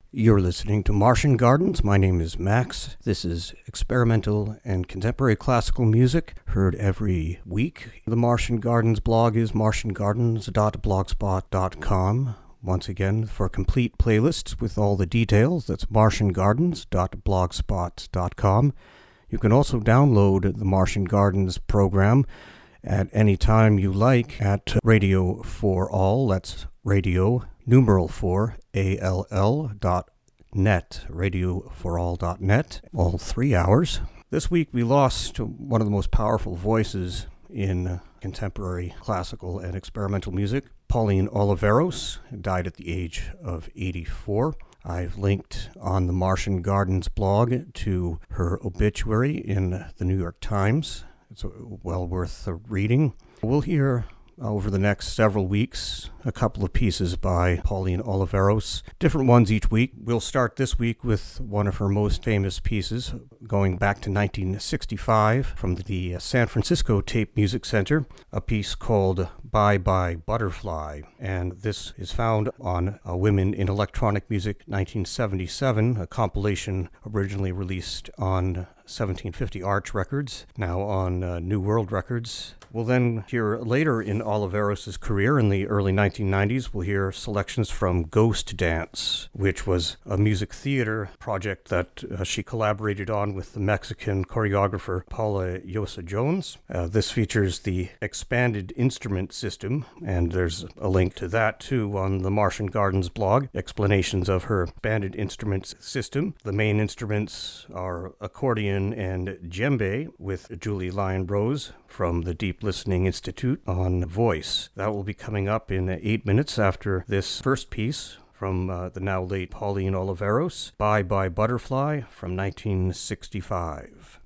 You're listening to Martian Gardens. My name is Max. This is experimental and contemporary classical music heard every week. The Martian Gardens blog is martiangardens.blogspot.com. Once again, for complete playlists with all the details, that's martiangardens.blogspot.com. You can also download the Martian Gardens program at any time you like at Radio for All. That's radio numeral 4 ALL.net, radioforall.net, all 3 hours. This week we lost one of the most powerful voices in contemporary classical and experimental music. Pauline Oliveros died at the age of 84. I've linked on the Martian Gardens blog to her obituary in the New York Times. It's well worth reading. We'll hear over the next several weeks a couple of pieces by Pauline Oliveros, different ones each week. We'll start this week with one of her most famous pieces, going back to 1965 from the San Francisco Tape Music Center, a piece called Bye Bye Butterfly. And this is found on Women in Electronic Music 1977, a compilation originally released on 1750 Arch Records, now on New World Records. We'll then hear later in Oliveros' career in the early 1990s, we'll hear selections from Ghost Dance, which was a music theater project that she collaborated on with the Mexican choreographer Paula Llosa Jones. This features the expanded instrument system, and there's a link to that too on the Martian Gardens blog, explanations of her expanded instruments system. The main instruments are accordion and djembe, with Julie Lyon-Rose from the Deep Listening Institute on voice. That will be coming up in 8 minutes after this first piece from the now late Pauline Oliveros, Bye Bye Butterfly from 1965.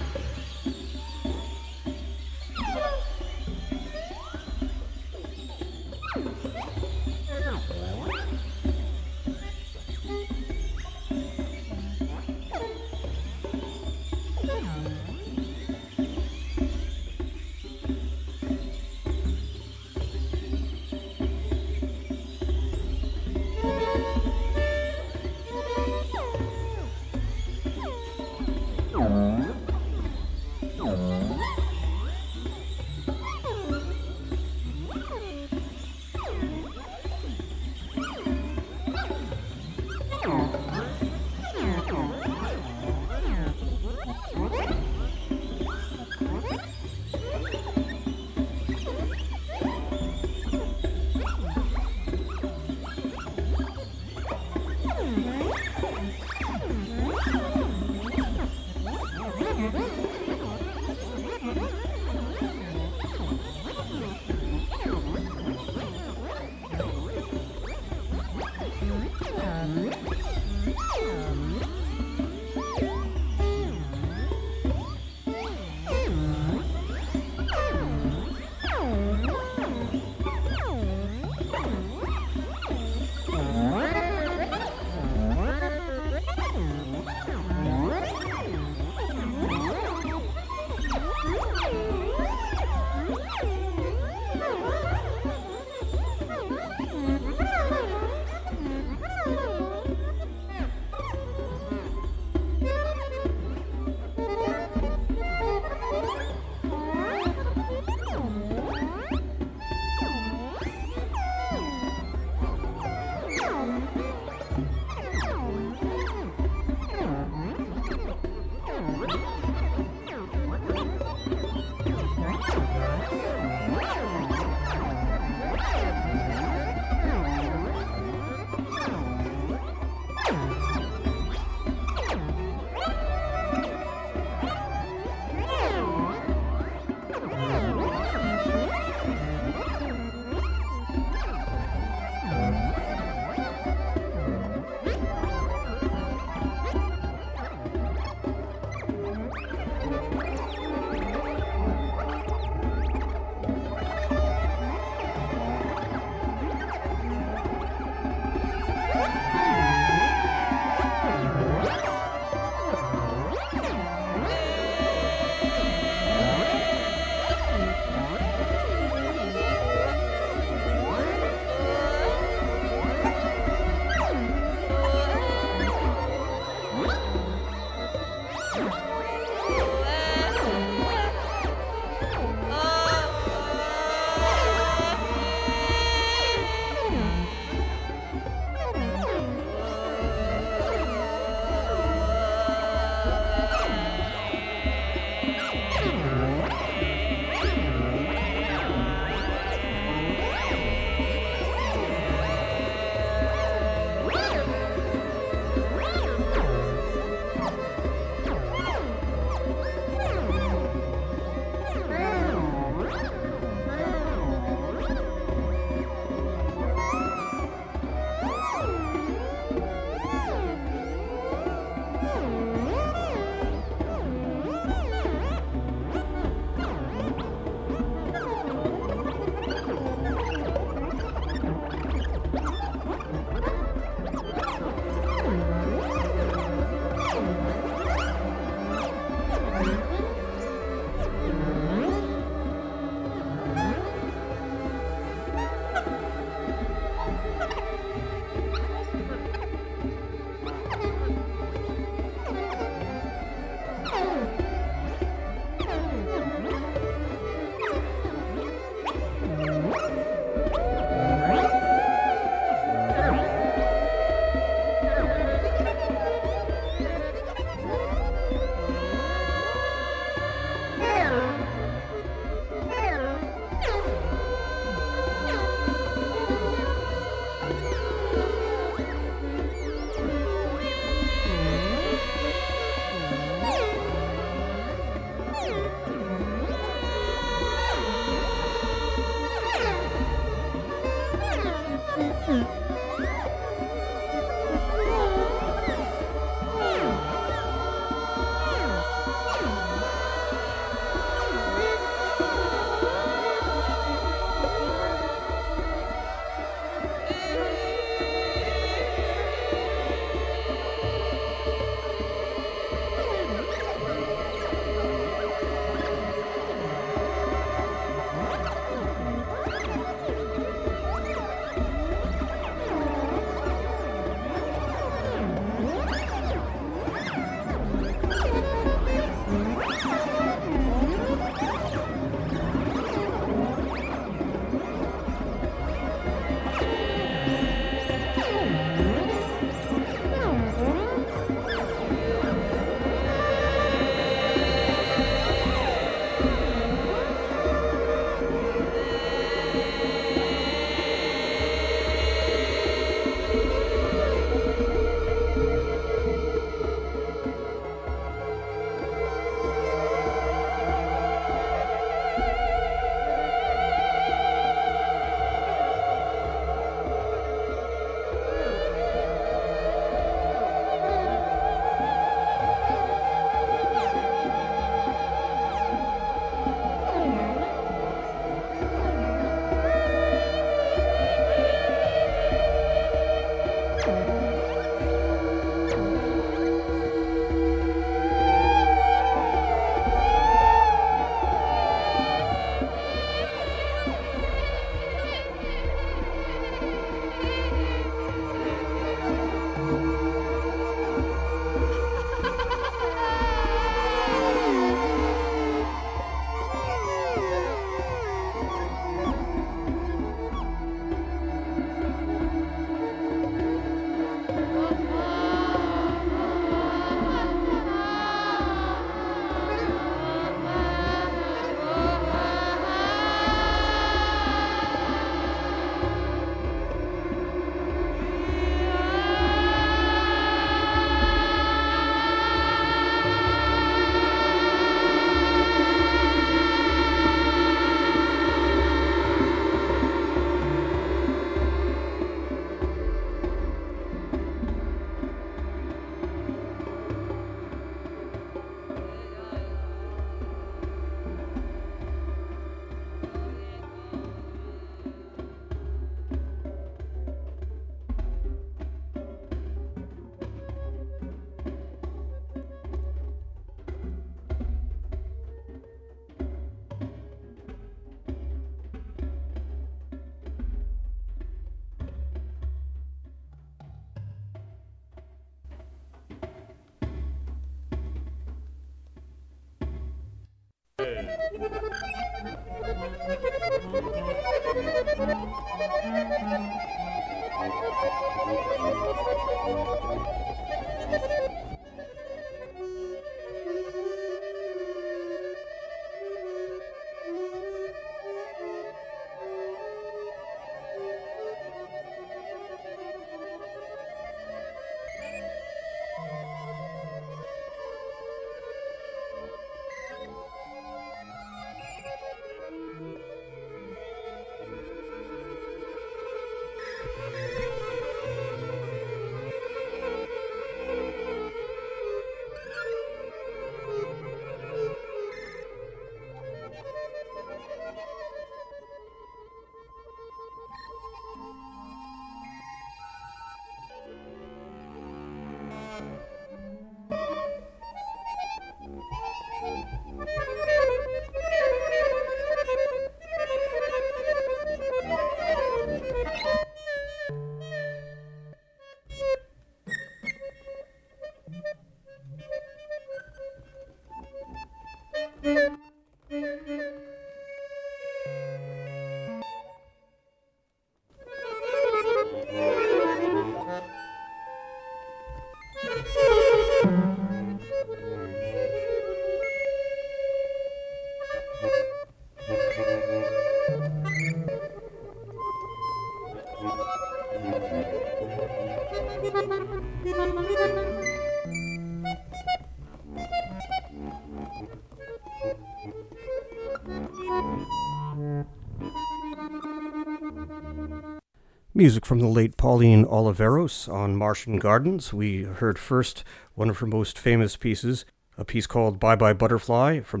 Music from the late Pauline Oliveros on Martian Gardens. We heard first one of her most famous pieces, a piece called Bye Bye Butterfly from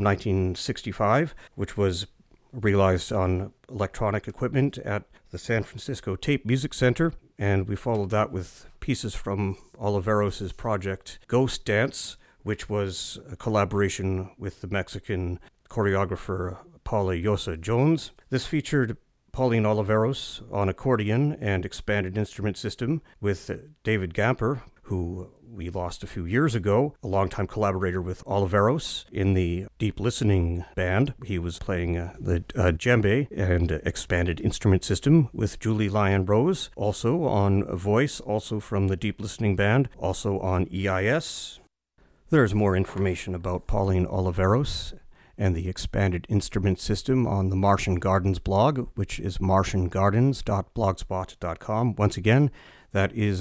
1965, which was realized on electronic equipment at the San Francisco Tape Music Center. And we followed that with pieces from Oliveros' project Ghost Dance, which was a collaboration with the Mexican choreographer Paula Llosa Jones. This featured Pauline Oliveros on accordion and expanded instrument system with David Gamper, who we lost a few years ago, a longtime collaborator with Oliveros in the Deep Listening band. He was playing the djembe and expanded instrument system with Julie Lyon Rose, also on voice, also from the Deep Listening band, also on EIS. There's more information about Pauline Oliveros and the expanded instrument system on the Martian Gardens blog, which is martiangardens.blogspot.com. Once again, that is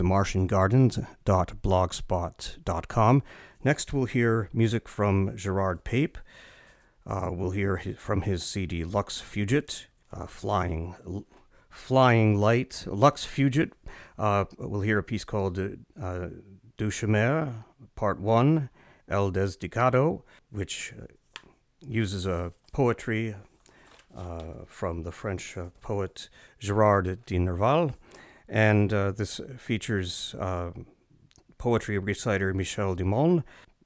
martiangardens.blogspot.com. Next, we'll hear music from Gerard Pape. We'll hear from his CD Lux Fugit, Flying Light, Lux Fugit. We'll hear a piece called Du Chemin, Part 1, El Desdicado, which uses a poetry from the French poet Gérard de Nerval. And this features poetry reciter Michel Dumont,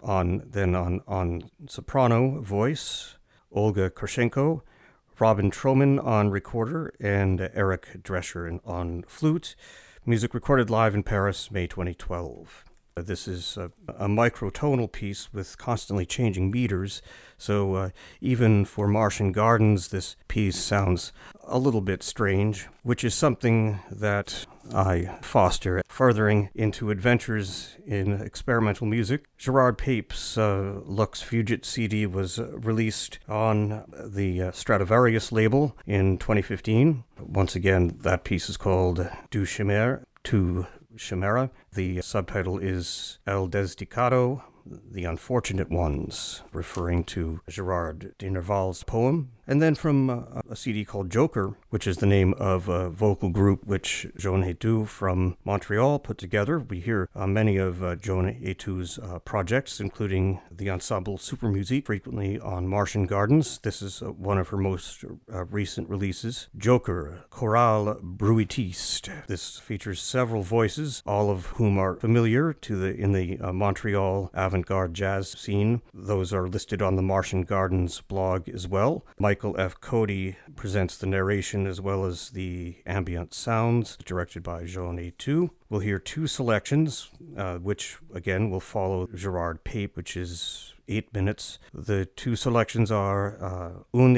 on soprano voice, Olga Korshenko, Robin Troman on recorder, and Eric Drescher on flute. Music recorded live in Paris, May 2012. This is a microtonal piece with constantly changing meters, so even for Martian Gardens, this piece sounds a little bit strange, which is something that I foster, furthering into adventures in experimental music. Gerard Pape's Lux Fugit CD was released on the Stradivarius label in 2015. Once again, that piece is called Du Chimère, Tu Chimera. The subtitle is El Desdicado, The Unfortunate Ones, referring to Gerard de Nerval's poem. And then from a CD called Joker, which is the name of a vocal group which Joan Hétu from Montreal put together. We hear many of Joan Hétu's projects, including the ensemble Super Musique, frequently on Martian Gardens. This is one of her most recent releases. Joker, Chorale Bruitiste. This features several voices, all of whom are familiar in the Montreal avant-garde jazz scene. Those are listed on the Martian Gardens blog as well. Michael F. Cody presents the narration as well as the ambient sounds, directed by Joan Hétu. We'll hear two selections, which again will follow Gerard Pape, which is 8 minutes. The two selections are Un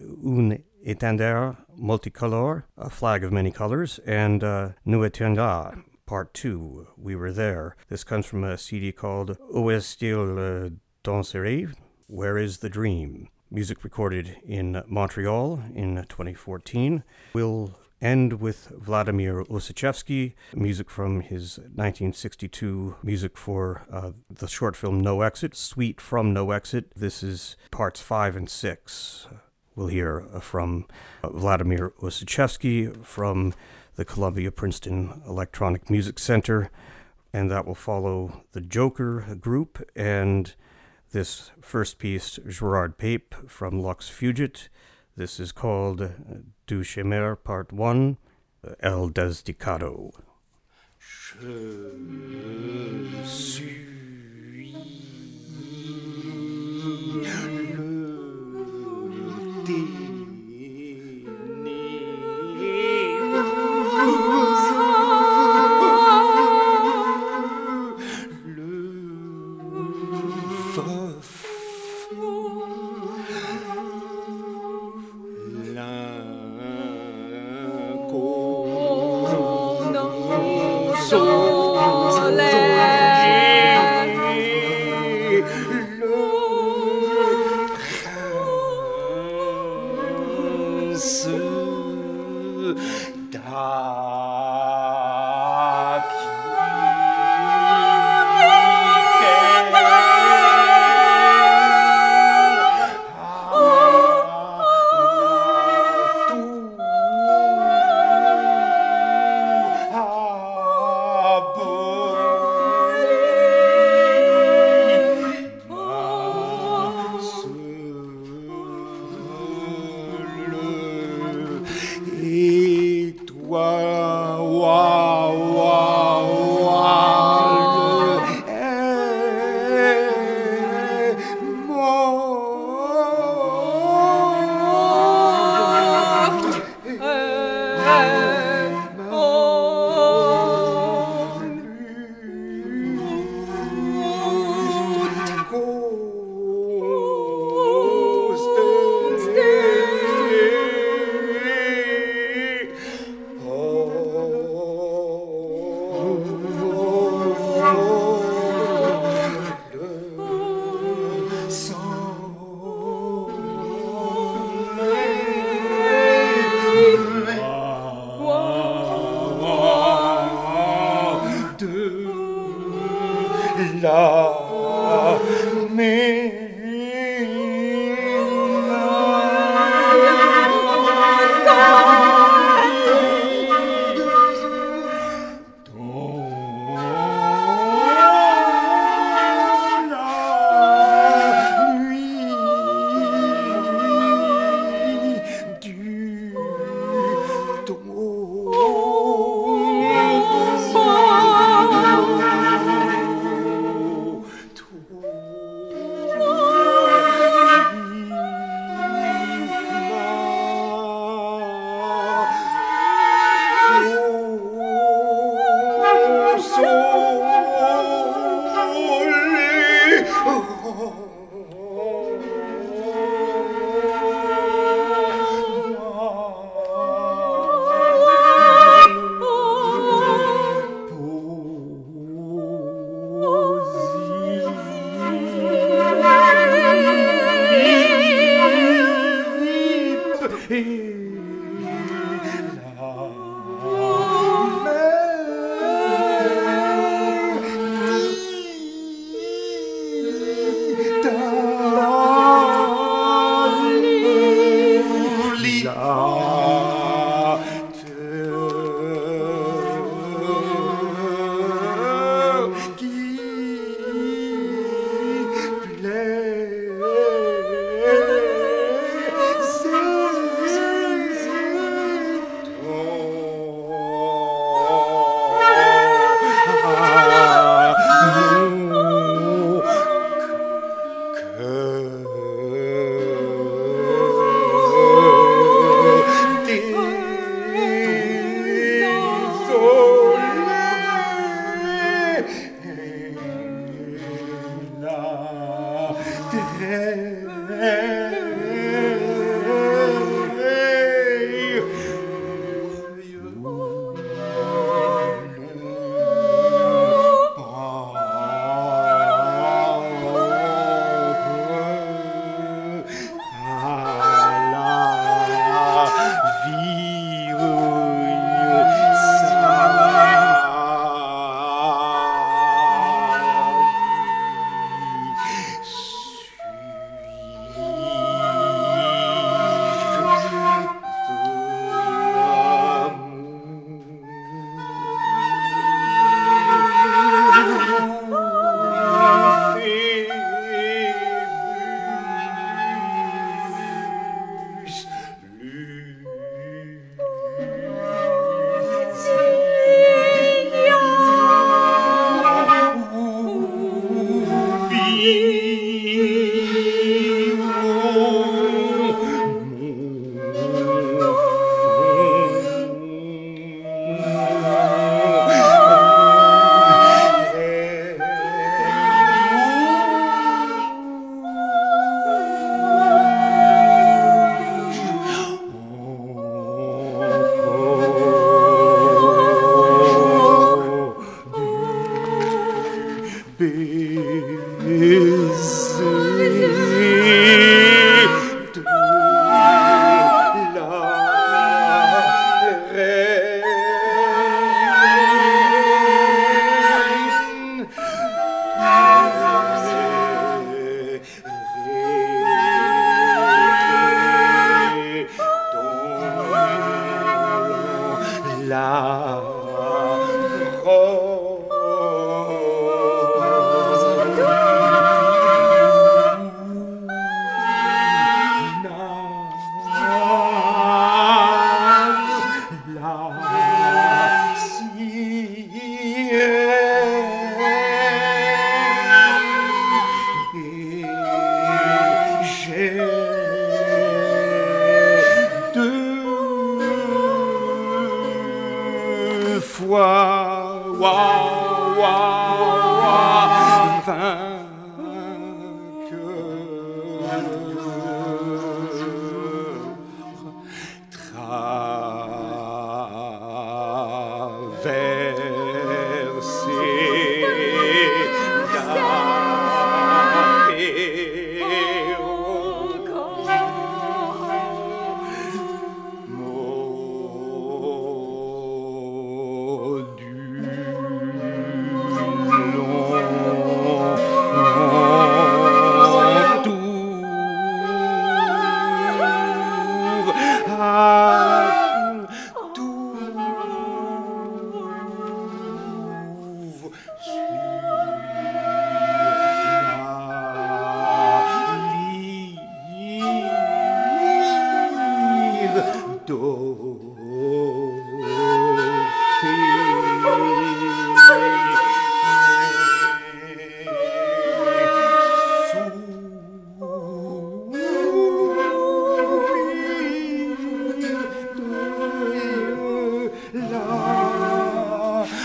étendard multicolore, a flag of many colors, and Nous étions là, Part 2, We Were There. This comes from a CD called Où est-il dans ce rêve? Where is the Dream? Music recorded in Montreal in 2014. We'll end with Vladimir Ussachevsky, music from his 1962 music for the short film No Exit, Suite from No Exit. This is parts 5 and 6. We'll hear from Vladimir Ussachevsky from the Columbia-Princeton Electronic Music Center, and that will follow the Joker group and this first piece, Gerard Pape from Lux Fugit. This is called Du Chimère, Part 1, El Desdicado. Je suis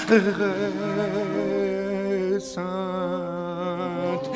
Sainte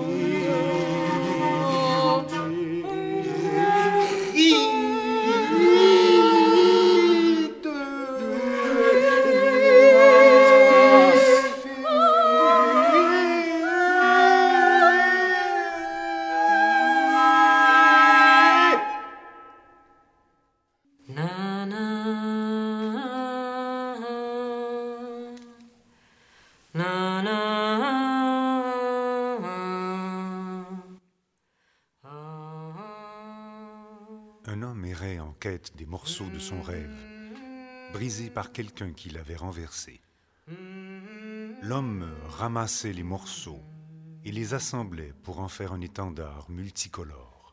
Un homme errait en quête des morceaux de son rêve, brisés par quelqu'un qui l'avait renversé. L'homme ramassait les morceaux et les assemblait pour en faire un étendard multicolore.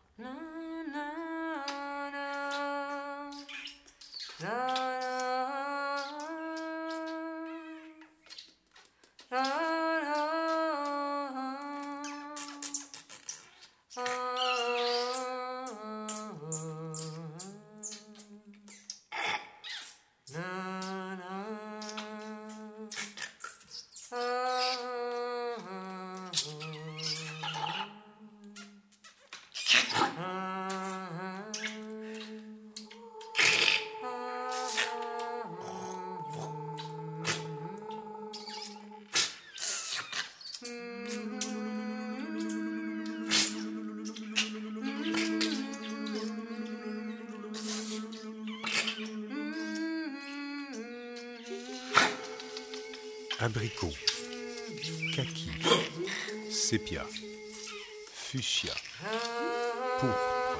Abricot, kaki, sépia, fuchsia, pourpre,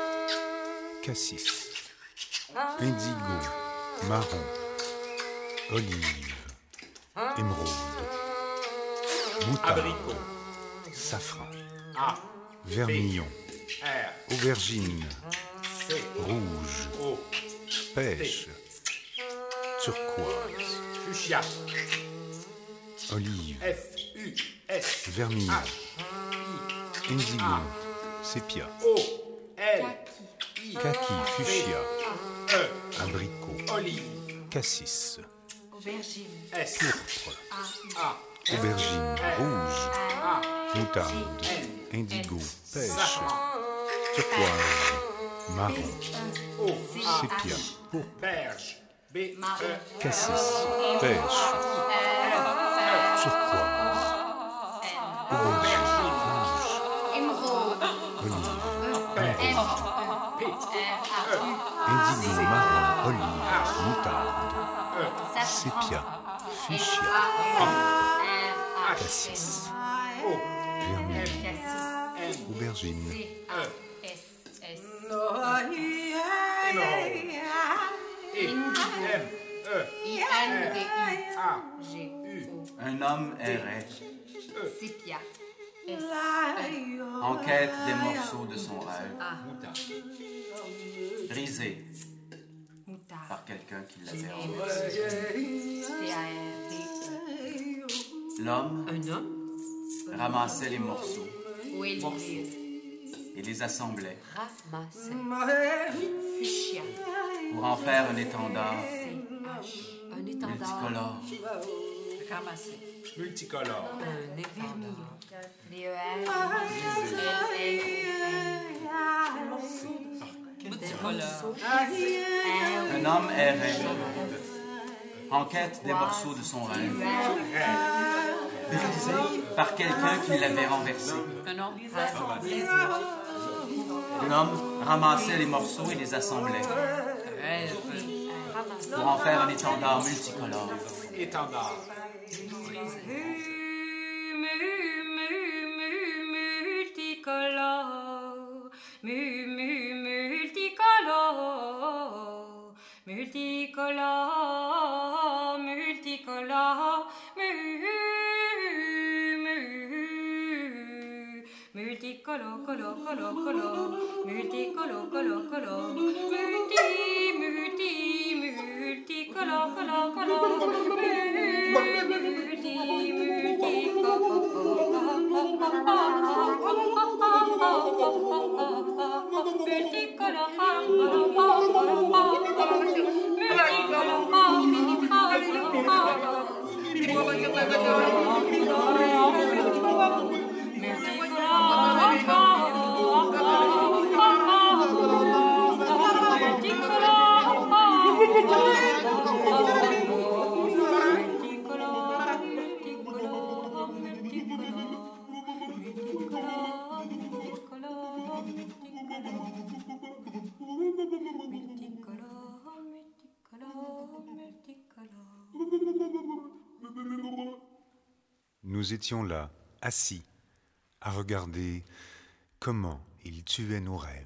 cassis, indigo, marron, olive, émeraude, moutarde, safran, vermillon, aubergine, rouge, pêche, turquoise, fuchsia, olive, F-U-S, vermillon, indigo, sépia, O-L, kaki, fuchsia, abricot, olive, cassis, Aubergine. S, pourpre, A, aubergine, rouge, A, moutarde, N, indigo, pêche, safran, turquoise, marron, O, sépia, pourpre, berge, B, cassis, pêche, turquoise, aubergine, rouge, Émeraude. olive, P, indigo, marron, olive, moutarde, sépia, fuchsia, cassis, O, vermillon, N, aubergine, émeraude, E, M, E, A, Un homme errait Sépia. en quête des morceaux de son rêve, moutarde, brisés Moutarde. par quelqu'un qui l'avait renversé. T-A-R-D-E. L'homme Un homme. ramassait les morceaux Olive. et les assemblait Ramassait. Fuchsia. pour en faire un étendard C-H. Un étendard. multicolore. Ramasser. multicolore, Un étendard. B-E-R. Un homme errait en quête des morceaux de son rêve, brisés par quelqu'un qui l'avait renversé. Un homme. L'homme ramassait les morceaux et les assemblait pour en faire un étendard multicolore. étendard, Nous étions là, assis, à regarder comment il tuait nos rêves.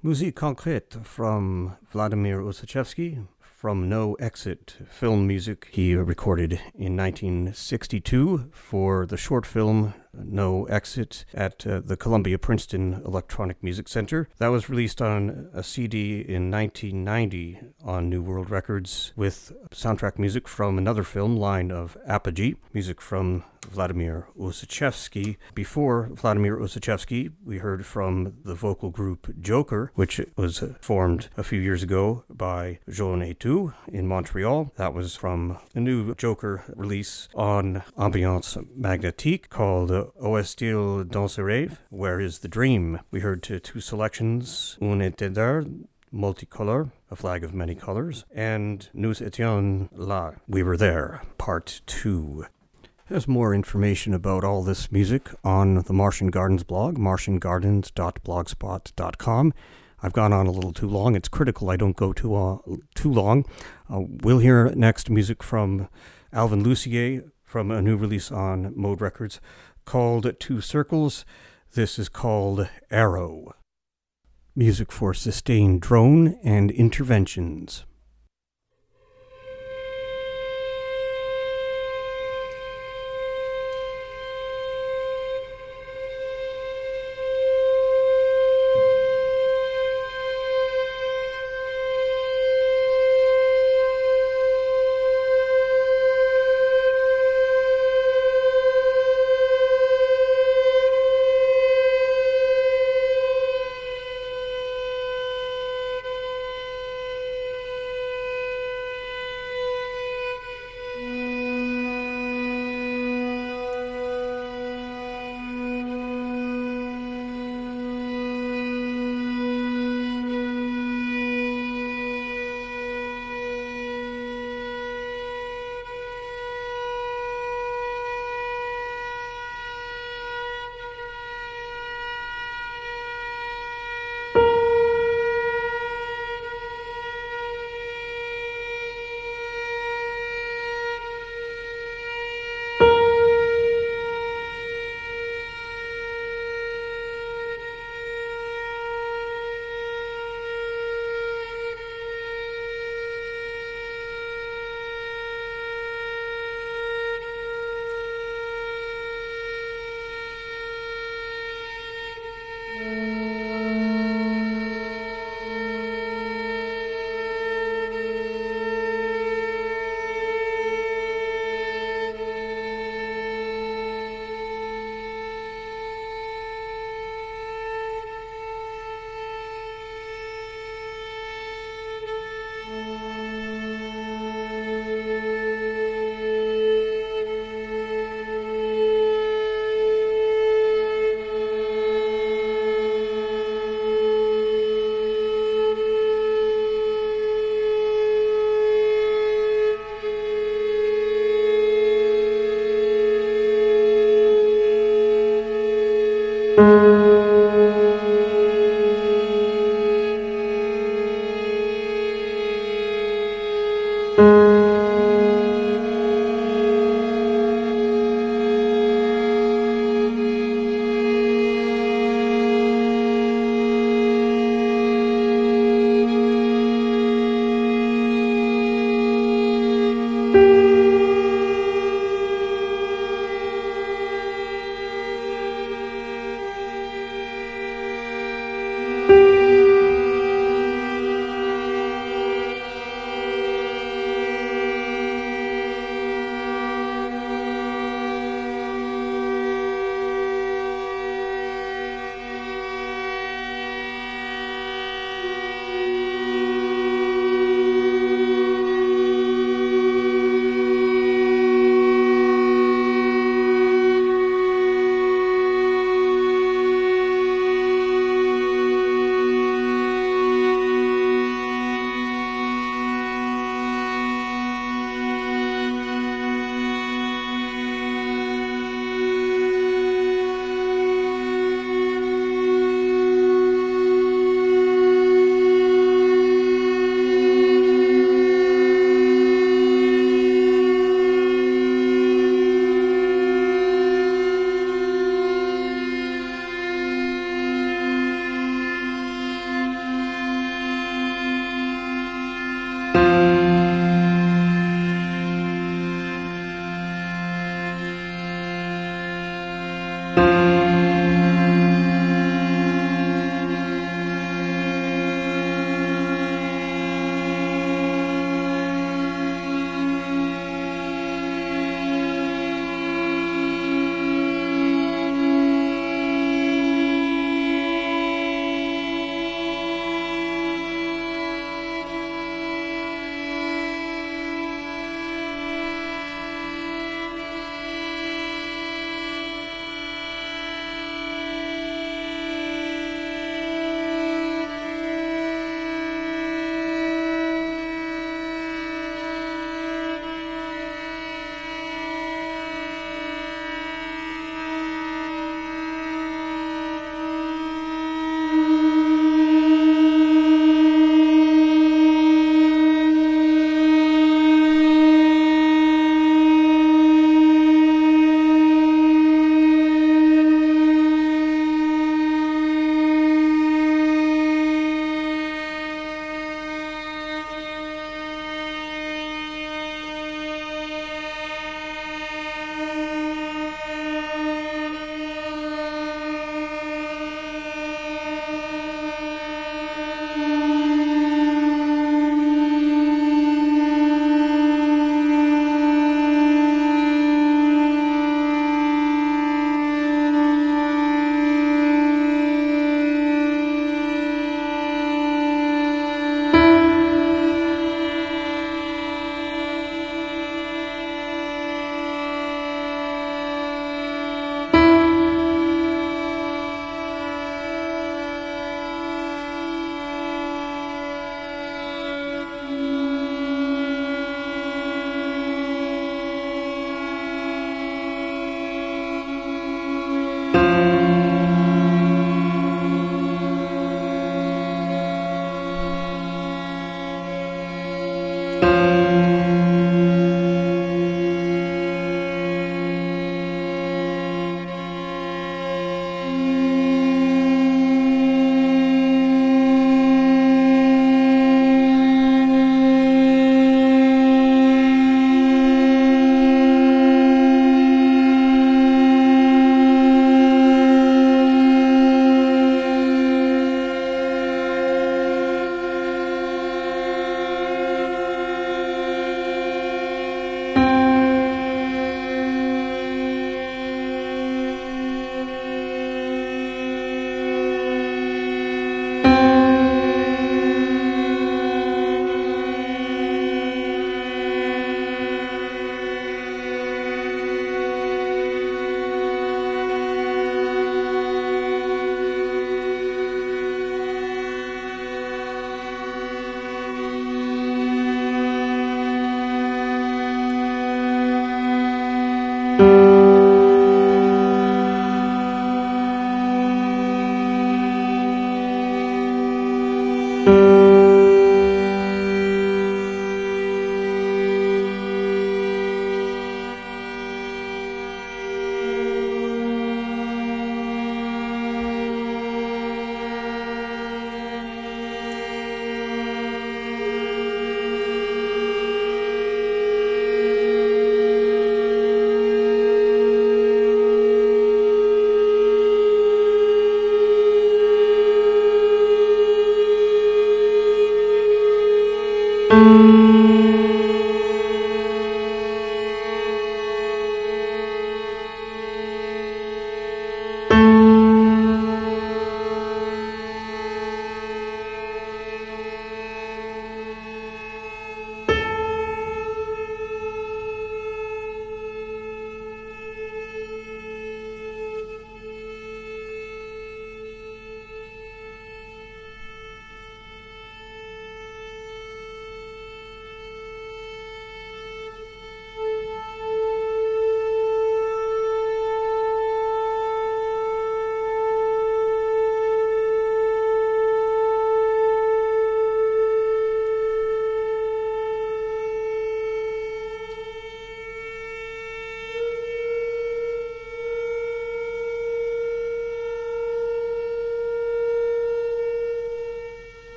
Musique concrète from Vladimir Ussachevsky from No Exit film music he recorded in 1962 for the short film No Exit at the Columbia-Princeton Electronic Music Center. That was released on a CD in 1990 on New World Records with soundtrack music from another film, Line of Apogee, music from Vladimir Ussachevsky. Before Vladimir Ussachevsky, we heard from the vocal group Joker, which was formed a few years ago by Jaune et Tout in Montreal. That was from a new Joker release on Ambiance Magnétique called Où est-il dans ce rêve? Where is the dream? We heard two selections, Un étendard, Multicolor, a flag of many colors, and Nous étions là, we were there, part 2. There's more information about all this music on the Martian Gardens blog, martiangardens.blogspot.com. I've gone on a little too long. It's critical I don't go too long. We'll hear next music from Alvin Lucier from a new release on Mode Records called Two Circles. This is called Arrow. Music for sustained drone and interventions.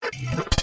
J.